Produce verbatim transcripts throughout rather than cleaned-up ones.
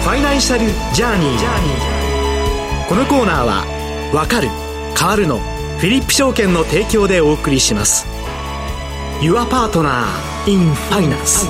ファイナンシャルジャーニー。このコーナーはわかる変わるのフィリップ証券の提供でお送りします。 Your Partner in Finance。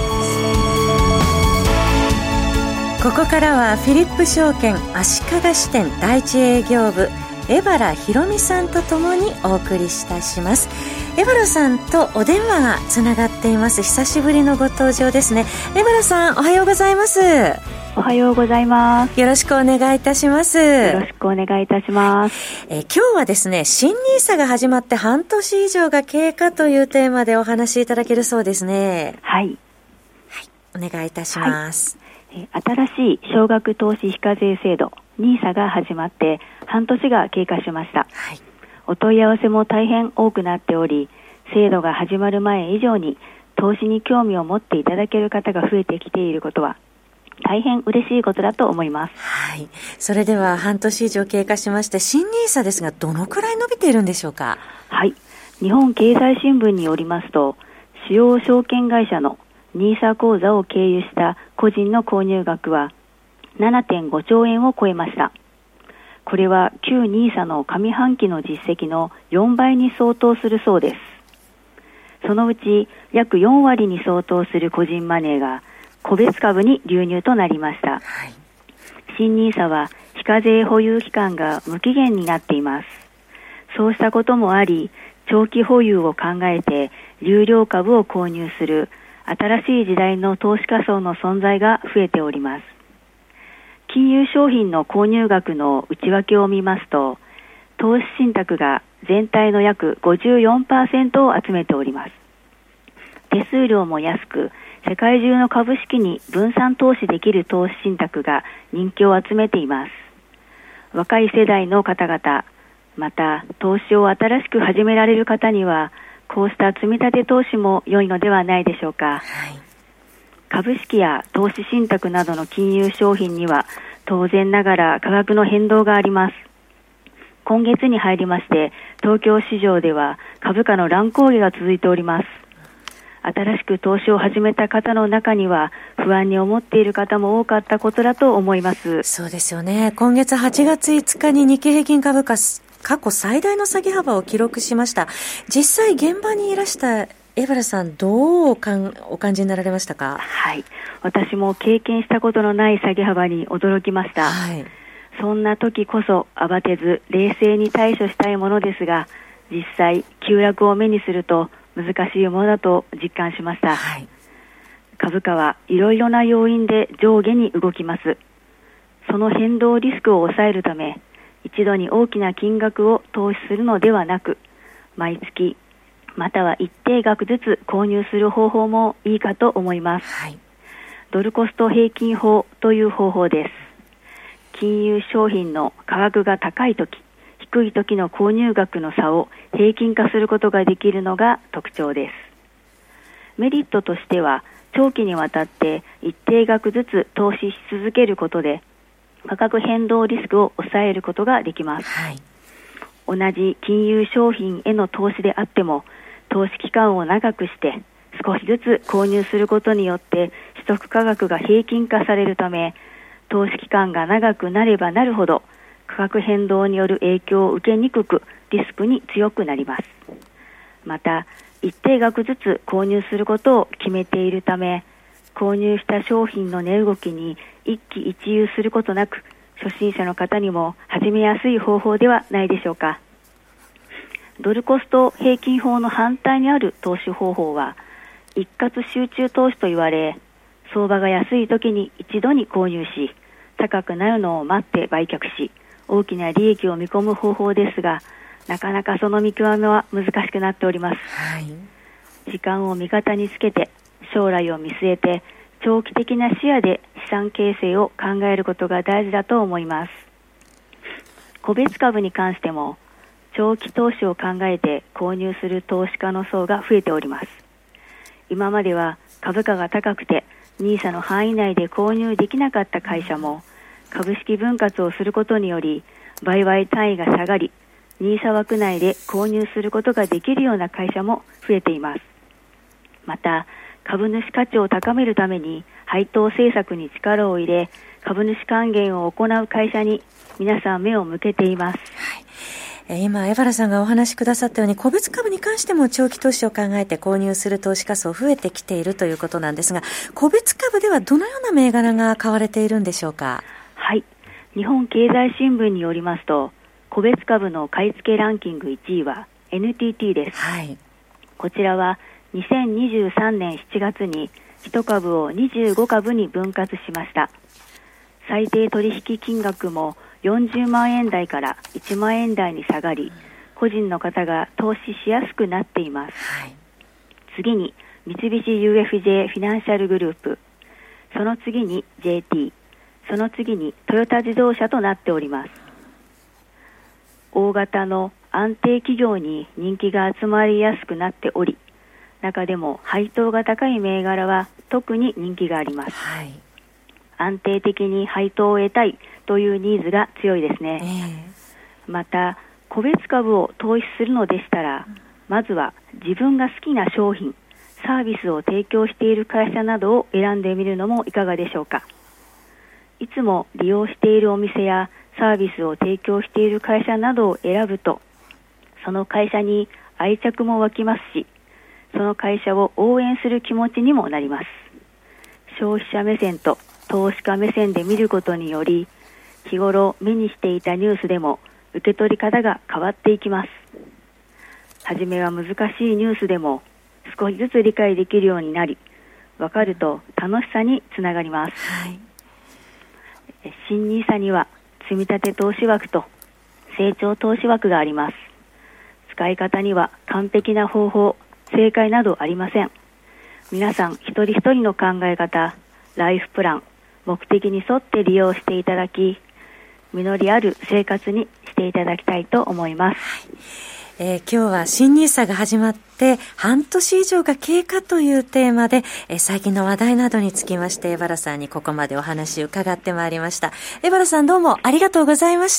ここからはフィリップ証券足利支店第一営業部江原博美さんとともにお送りいたします。江原さんとお電話がつながっています。久しぶりのご登場ですね。江原さん、おはようございます。 おはようございます。 よろしくお願いいたします。 よろしくお願いいたします。 えー、今日はですね、新ニーサが始まって半年以上が経過というテーマでお話しいただけるそうですね。 はい、 はい、お願いいたします。 はい、えー、新しい少額投資非課税制度ニーサが始まって半年が経過しました。はい、お問い合わせも大変多くなっており、制度が始まる前以上に投資に興味を持っていただける方が増えてきていることは大変嬉しいことだと思います。 はい。それでは半年以上経過しまして、新ニーサですがどのくらい伸びているんでしょうか。 はい。日本経済新聞によりますと、主要証券会社のニーサ口座を経由した個人の購入額は ななてんごちょうえんを超えました。これは旧ニーサの上半期の実績のよんばいに相当するそうです。そのうち約よんわりに相当する個人マネーが個別株に流入となりました。はい、新ニーサは非課税保有期間が無期限になっています。そうしたこともあり、長期保有を考えて有料株を購入する新しい時代の投資家層の存在が増えております。金融商品の購入額の内訳を見ますと、投資信託が全体の約 ごじゅうよんパーセント を集めております。手数料も安く、世界中の株式に分散投資できる投資信託が人気を集めています。若い世代の方々、また投資を新しく始められる方には、こうした積み立て投資も良いのではないでしょうか。はい、株式や投資信託などの金融商品には当然ながら価格の変動があります。今月に入りまして東京市場では株価の乱高下が続いております。新しく投資を始めた方の中には不安に思っている方も多かったことだと思います。 そうですよね。今月はちがついつかに日経平均株価過去最大の下げ幅を記録しました。実際現場にいらした江原さん、どうお感じになられましたか。 はい、私も経験したことのない下げ幅に驚きました。はい、そんな時こそ慌てず冷静に対処したいものですが、実際急落を目にすると難しいものだと実感しました。はい、株価はいろいろな要因で上下に動きます。その変動リスクを抑えるため、一度に大きな金額を投資するのではなく、毎月または一定額ずつ購入する方法もいいかと思います。はい、ドルコスト平均法という方法です。金融商品の価格が高いとき、低いときの購入額の差を平均化することができるのが特徴です。メリットとしては、長期にわたって一定額ずつ投資し続けることで価格変動リスクを抑えることができます。はい、同じ金融商品への投資であっても、投資期間を長くして少しずつ購入することによって取得価格が平均化されるため、投資期間が長くなればなるほど価格変動による影響を受けにくく、リスクに強くなります。また一定額ずつ購入することを決めているため、購入した商品の値動きに一喜一憂することなく、初心者の方にも始めやすい方法ではないでしょうか。ドルコスト平均法の反対にある投資方法は一括集中投資と言われ、相場が安い時に一度に購入し、高くなるのを待って売却し、大きな利益を見込む方法ですが、なかなかその見極めは難しくなっております。はい、時間を味方につけて、将来を見据えて長期的な視野で資産形成を考えることが大事だと思います。個別株に関しても長期投資を考えて購入する投資家の層が増えております。今までは株価が高くてニーサの範囲内で購入できなかった会社も、株式分割をすることにより売買単位が下がり、ニーサ枠内で購入することができるような会社も増えています。また株主価値を高めるために配当政策に力を入れ、株主還元を行う会社に皆さん目を向けています。 はい、今江原さんがお話しくださったように、個別株に関しても長期投資を考えて購入する投資家層増えてきているということなんですが、個別株ではどのような銘柄が買われているんでしょうか。 はい、日本経済新聞によりますと、個別株の買い付けランキングいちいは エヌティーティー です。はい、こちらはにせんにじゅうさんねんしちがつにいち株をにじゅうご株に分割しました。最低取引金額もよんじゅうまんえん台からいちまんえん台に下がり、個人の方が投資しやすくなっています。はい、次に三菱 ユーエフジェー フィナンシャルグループ、その次に ジェーティー、その次にトヨタ自動車となっております。大型の安定企業に人気が集まりやすくなっており、中でも配当が高い銘柄は特に人気があります。はい、安定的に配当を得たいというニーズが強いですね。えー、また個別株を投資するのでしたら、まずは自分が好きな商品、サービスを提供している会社などを選んでみるのもいかがでしょうか。いつも利用しているお店やサービスを提供している会社などを選ぶと、その会社に愛着も湧きますし、その会社を応援する気持ちにもなります。消費者目線と投資家目線で見ることにより、日頃目にしていたニュースでも受け取り方が変わっていきます。はじめは難しいニュースでも少しずつ理解できるようになり、分かると楽しさにつながります。はい、新ニーサには積み立て投資枠と成長投資枠があります。使い方には完璧な方法、正解などありません。皆さん一人一人の考え方、ライフプラン、目的に沿って利用していただき、実りある生活にしていただきたいと思います。はい、 えー、今日は新ニーサが始まって半年以上が経過というテーマで、えー、最近の話題などにつきまして江原さんにここまでお話を伺ってまいりました。江原さん、どうもありがとうございました。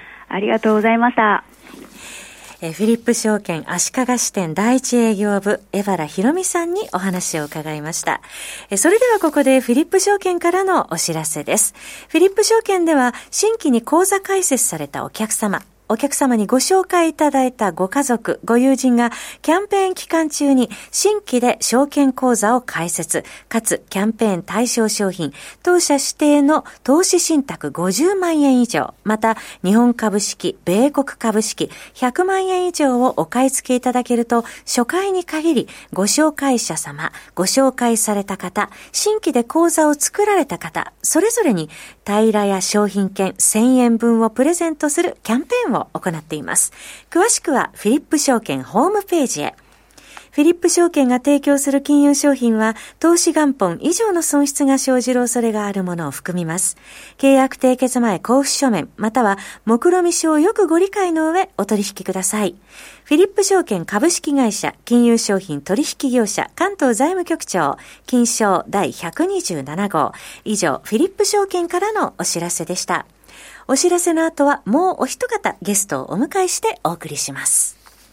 ありがとうございました。 えー、フィリップ証券足利支店第一営業部江原博美さんにお話を伺いました。えー、それではここでフィリップ証券からのお知らせです。フィリップ証券では新規に口座開設されたお客様、お客様にご紹介いただいたご家族、ご友人がキャンペーン期間中に新規で証券口座を開設、かつキャンペーン対象商品、当社指定の投資信託ごじゅうまんえん以上、また日本株式、米国株式ひゃくまんえん以上をお買い付けいただけると、初回に限りご紹介者様、ご紹介された方、新規で口座を作られた方、それぞれに平らや商品券せんえんぶんをプレゼントするキャンペーンを行っています。詳しくはフィリップ証券ホームページへ。フィリップ証券が提供する金融商品は投資元本以上の損失が生じる恐れがあるものを含みます。契約締結前交付書面または目論見書をよくご理解の上お取引ください。フィリップ証券株式会社金融商品取引業者関東財務局長金商第ひゃくにじゅうなな号。以上フィリップ証券からのお知らせでした。お知らせの後はもうお一方ゲストをお迎えしてお送りします。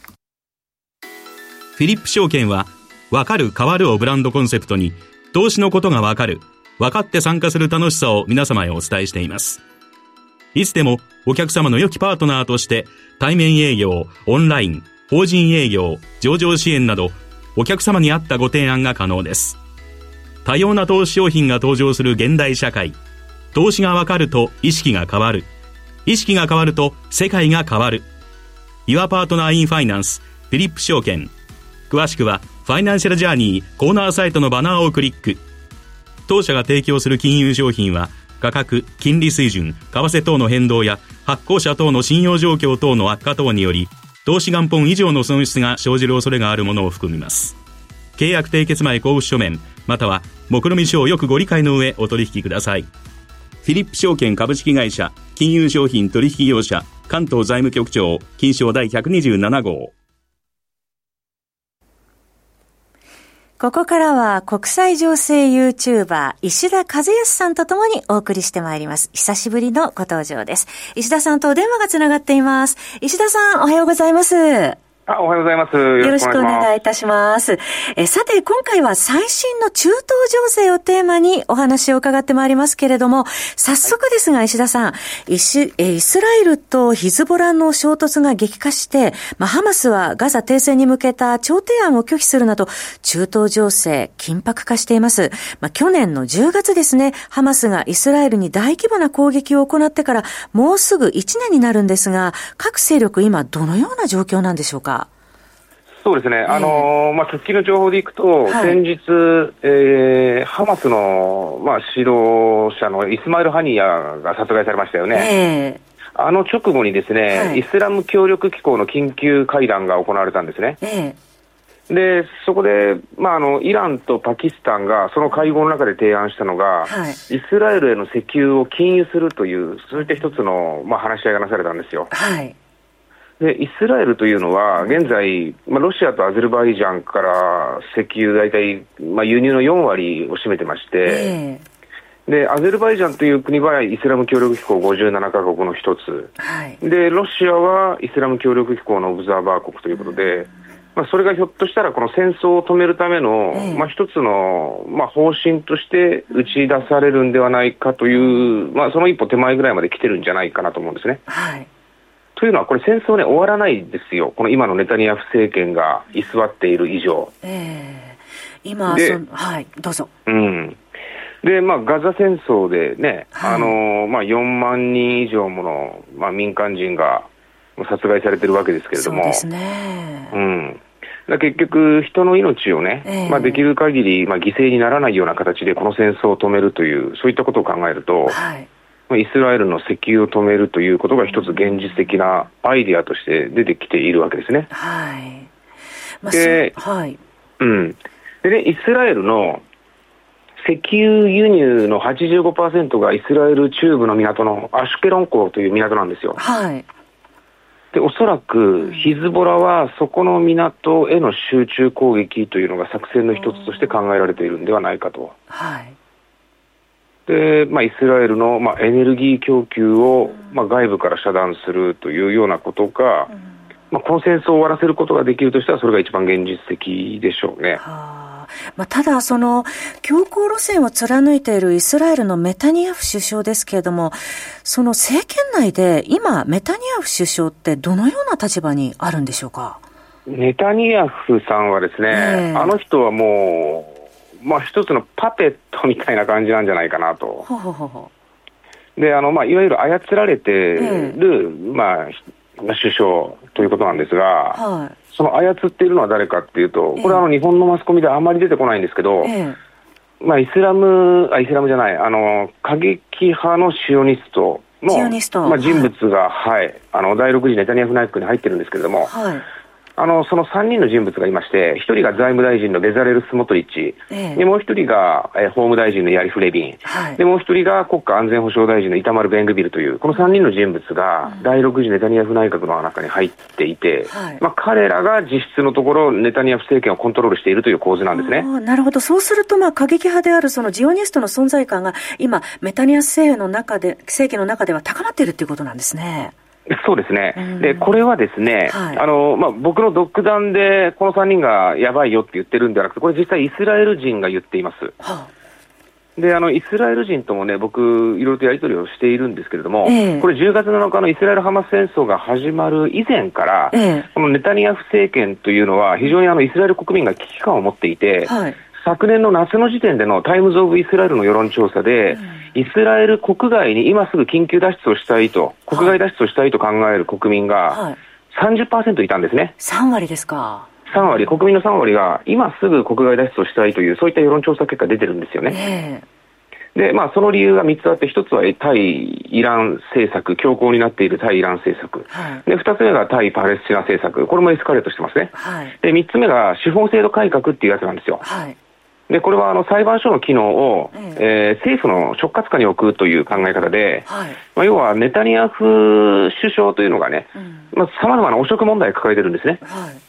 フィリップ証券はわかる変わるをブランドコンセプトに投資のことがわかる、わかって参加する楽しさを皆様へお伝えしています。いつでもお客様の良きパートナーとして対面営業、オンライン、法人営業、上場支援などお客様に合ったご提案が可能です。多様な投資商品が登場する現代社会、投資がわかると意識が変わる。意識が変わると世界が変わる。Your Partner in Finance フィリップ証券。詳しくはファイナンシャルジャーニーコーナーサイトのバナーをクリック。当社が提供する金融商品は価格、金利水準、為替等の変動や発行者等の信用状況等の悪化等により投資元本以上の損失が生じる恐れがあるものを含みます。契約締結前交付書面または目論見書をよくご理解の上お取引ください。フィリップ証券株式会社金融商品取引業者関東財務局長金商第ひゃくにじゅうなな号。 ここからは国際情勢 YouTuber 石田和康さんとともにお送りしてまいります。久しぶりのご登場です。石田さんとお電話がつながっています。石田さん、おはようございます。 あ、おはようございます。 よろしくお願いいたします。えさて、今回は最新の中東情勢をテーマにお話を伺ってまいりますけれども、早速ですが、石田さん、イス、イスラエルとヒズボラの衝突が激化して、まあ、ハマスはガザ停戦に向けた調停案を拒否するなど、中東情勢緊迫化しています。まあ、去年のじゅうがつですね、ハマスがイスラエルに大規模な攻撃を行ってから、もうすぐいちねんになるんですが、各勢力今どのような状況なんでしょうか。 そうですね、あのーまあ、直近の情報でいくと、はい、先日、えー、ハマスの、まあ、指導者のイスマイル・ハニヤが殺害されましたよね。えー、あの直後にですね、はい、イスラム協力機構の緊急会談が行われたんですね。えー、でそこで、まあ、あのイランとパキスタンがその会合の中で提案したのが、はい、イスラエルへの石油を禁輸するという、そういった一つの、まあ、話し合いがなされたんですよ。はい、でイスラエルというのは現在、まあ、ロシアとアゼルバイジャンから石油大体、まあ、輸入のよんわりを占めてまして、えー、でアゼルバイジャンという国はイスラム協力機構ごじゅうななかこくの一つ、はい、でロシアはイスラム協力機構のオブザーバー国ということで、うん、まあ、それがひょっとしたらこの戦争を止めるための、えーまあ、一つの、まあ、方針として打ち出されるんではないかという、まあ、その一歩手前ぐらいまで来てるんじゃないかなと思うんですね。はい、というのは、これ戦争ね、終わらないですよ。この今のネタニヤフ政権が居座っている以上。えー、今、その、はい、どうぞ。うん。で、まあ、ガザ戦争でね、はい、あの、まあ、よんまんにん以上もの、まあ、民間人が殺害されてるわけですけれども。そうですね。うん。だ結局、人の命をね、えーまあ、できる限り、まあ、犠牲にならないような形でこの戦争を止めるという、そういったことを考えると、はい、イスラエルの石油を止めるということが一つ現実的なアイデアとして出てきているわけですね。はい。まあ、で、はい。うん。でね、イスラエルの石油輸入の はちじゅうごパーセント がイスラエル中部の港のアシュケロン港という港なんですよ。はい。で、おそらくヒズボラはそこの港への集中攻撃というのが作戦の一つとして考えられているんではないかと。はい。でまあ、イスラエルの、まあ、エネルギー供給を、まあ、外部から遮断するというようなことが、うんまあ、この戦争を終わらせることができるとしたらそれが一番現実的でしょうね。はあまあ、ただその強硬路線を貫いているイスラエルのネタニヤフ首相ですけれども、その政権内で今ネタニヤフ首相ってどのような立場にあるんでしょうか。 ネタニヤフさんはですね、えー、あの人はもうまあ、一つのパペットみたいな感じなんじゃないかなと。ほうほうほうであの、まあ、いわゆる操られてる、えーまあ、首相ということなんですが、はい、その操っているのは誰かっていうと、これはあの日本のマスコミであんまり出てこないんですけど、えーまあ、イスラムあイスラムじゃないあの過激派のシオニストのまあ、人物が、はいはい、あのだいろく次ネタニヤフ内閣に入ってるんですけれども、はいあのそのさんにんの人物がいまして、ひとりが財務大臣のベザレル・スモトリッチ、ええ、でもうひとりが、えー、法務大臣のヤリフ・レビン、はい、でもうひとりが国家安全保障大臣のイタマル・ベングビルという、このさんにんの人物がだいろく次ネタニヤフ内閣の中に入っていて、はいまあ、彼らが実質のところネタニヤフ政権をコントロールしているという構図なんですね。 なるほど。そうすると、まあ、過激派であるそのジオニストの存在感が今ネタニヤフ政権の中で、政権の中では高まっているということなんですね。 そうですね、うん、でこれはですね、はいあのまあ、僕の独断でこのさんにんがやばいよって言ってるんではなくて、これ実際イスラエル人が言っています、はあ、であのイスラエル人ともね、僕いろいろとやり取りをしているんですけれども、えー、これじゅうがつなのかのイスラエルハマス戦争が始まる以前から、えー、このネタニヤフ政権というのは非常にあのイスラエル国民が危機感を持っていて、はい昨年の夏の時点でのタイムズ・オブ・イスラエルの世論調査で、うん、イスラエル国外に今すぐ緊急脱出をしたいと、国外脱出をしたいと考える国民が さんじゅっパーセント いたんですね。 さんわりですか。 さんわり、国民のさんわりが今すぐ国外脱出をしたいという、そういった世論調査結果出てるんですよね。えー、で、まあその理由がみっつあって、ひとつは対イラン政策、強硬になっている対イラン政策。はい、で、ふたつめが対パレスチナ政策。これもエスカレートしてますね。はい、で、みっつめが司法制度改革っていうやつなんですよ。はいでこれはあの裁判所の機能を、えええー、政府の直轄下に置くという考え方で、はいまあ、要はネタニヤフ首相というのがね、うんまあ、様々な汚職問題を抱えてるんですね。はい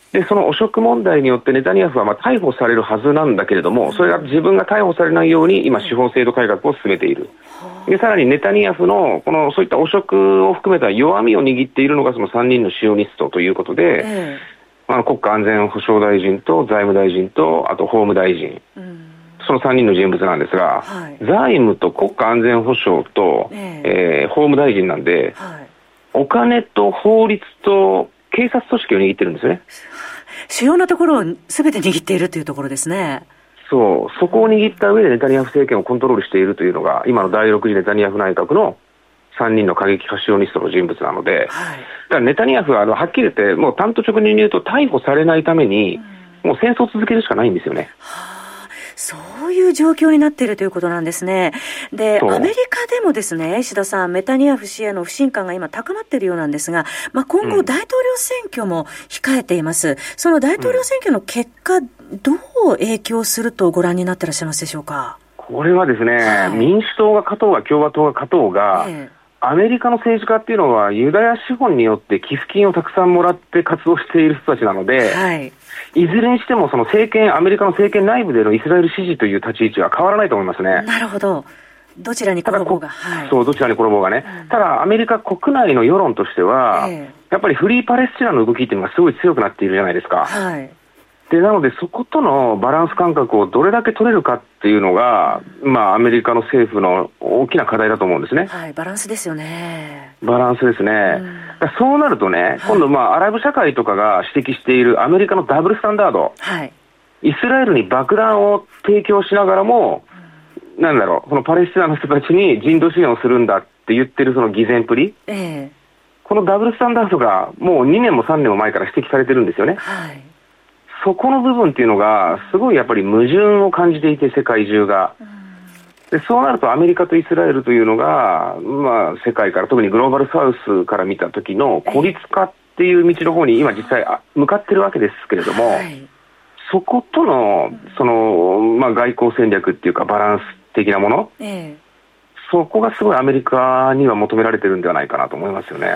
でその汚職問題によってネタニヤフはまあ逮捕されるはずなんだけれども、それが自分が逮捕されないように今司法制度改革を進めている。でさらにネタニヤフのこのそういった汚職を含めた弱みを握っているのがそのさんにんのシオニストということで、えー、あの国家安全保障大臣と財務大臣とあと法務大臣、うん、そのさんにんの人物なんですが、はい、財務と国家安全保障と、えーえー、法務大臣なんで、はい、お金と法律と警察組織を握ってるんですよね。 主要なところを全て握っているというところですね。 そう、そこを握った上でネタニヤフ政権をコントロールしているというのが今のだいろく次ネタニヤフ内閣のさんにんの過激派シオニストの人物なので、はい、だからネタニヤフはあのはっきり言ってもう単刀直入に言うと逮捕されないために、うん、もう戦争を続けるしかないんですよね。 はあ、そういう状況になっているということなんですね。で、アメリカでもですね、石田さん、ネタニヤフ氏への不信感が今高まっているようなんですが、まあ、今後大統領選挙も控えています。うん、その大統領選挙の結果、どう影響するとご覧になっていらっしゃいますでしょうか。 これはですね、はい、民主党が勝とうが共和党が勝とうが、ええ、アメリカの政治家っていうのはユダヤ資本によって寄付金をたくさんもらって活動している人たちなので、はい、いずれにしてもその政権、アメリカの政権内部でのイスラエル支持という立ち位置は変わらないと思いますね。 なるほど。どちらに転ぼうが、はい、 そう、どちらに転ぼうがね、うん、ただアメリカ国内の世論としては、えー、やっぱりフリーパレスチナの動きっていうのがすごい強くなっているじゃないですか。はい、でなのでそことのバランス感覚をどれだけ取れるかっていうのが、まあ、アメリカの政府の大きな課題だと思うんですね。 はい、バランスですよね。 バランスですね。うん、そうなるとね、はい、今度、まあ、アラブ社会とかが指摘しているアメリカのダブルスタンダード、はい、イスラエルに爆弾を提供しながらも、うん、なんだろう、このパレスチナの人たちに人道支援をするんだって言ってるその偽善っぷり、えー、このダブルスタンダードがもうにねんもさんねんも前から指摘されてるんですよね。はい、そこの部分っていうのがすごいやっぱり矛盾を感じていて、世界中が。でそうなるとアメリカとイスラエルというのが、まあ、世界から特にグローバルサウスから見た時の孤立化っていう道の方に今実際向かってるわけですけれども、はい、そことの、その、まあ、外交戦略っていうかバランス的なもの、ええ、そこがすごいアメリカには求められてるんではないかなと思いますよね。はい、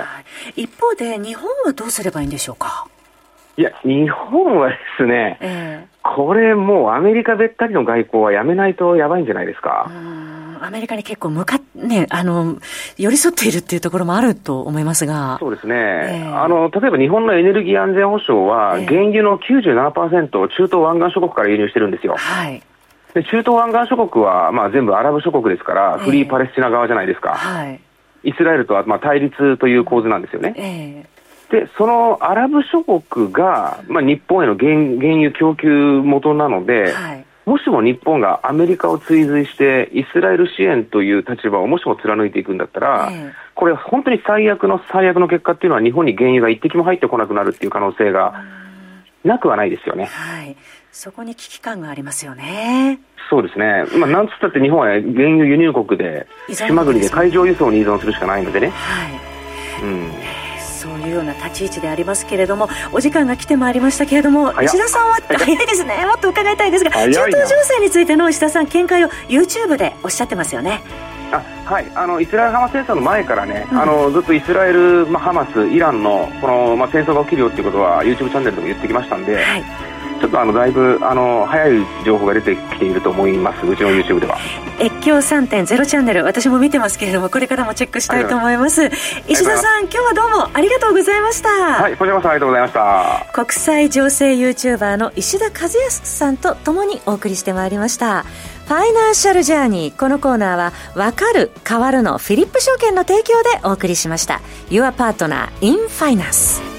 一方で日本はどうすればいいんでしょうか。 いや、日本はですね、えー、これもうアメリカべったりの外交はやめないとやばいんじゃないですか。 うーん、アメリカに結構向かっ、ね、あの、寄り添っているっていうところもあると思いますが。 そうですね。えー、あの、例えば日本のエネルギー安全保障は、原油の きゅうじゅうななパーセント を中東湾岸諸国から輸入してるんですよ。はい。で、中東湾岸諸国は、まあ全部アラブ諸国ですから、フリーパレスチナ側じゃないですか。はい。イスラエルとは、まあ対立という構図なんですよね。えーでそのアラブ諸国が、まあ、日本への 原, 原油供給元なので、はい、もしも日本がアメリカを追随してイスラエル支援という立場をもしも貫いていくんだったら、えー、これ本当に最悪の最悪の結果っていうのは日本に原油が一滴も入ってこなくなるっていう可能性がなくはないですよね。 はい、そこに危機感がありますよね。 そうですね、まあ、なんつったって日本は原油輸入国で島国で海上輸送に依存するしかないのでね、はい、うん、 そういうような立ち位置でありますけれども、お時間が来てまいりましたけれども、石田さんは早いですね、もっと伺いたいですが、中東情勢についての石田さん見解を YouTube でおっしゃってますよね。 あ、はい、あのイスラエル・ハマス戦争の前からね、うん、あのずっとイスラエル、まあ、ハマス、イランのこの、まあ、戦争が起きるよっていうことは YouTube チャンネルでも言ってきましたんで、はい、ちょっとあのだいぶあの早い情報が出てきていると思います、うちの YouTube では。 越境 さんてんゼロ チャンネル、私も見てますけれども、これからもチェックしたいと思います。石田さん、今日はどうもありがとうございました。 はい、こちらこそありがとうございました。 国際情勢 YouTuber の石田和康さんとともにお送りしてまいりました。ファイナンシャルジャーニー、このコーナーはわかる変わるのフィリップ証券の提供でお送りしました。 Your Partner in Finance。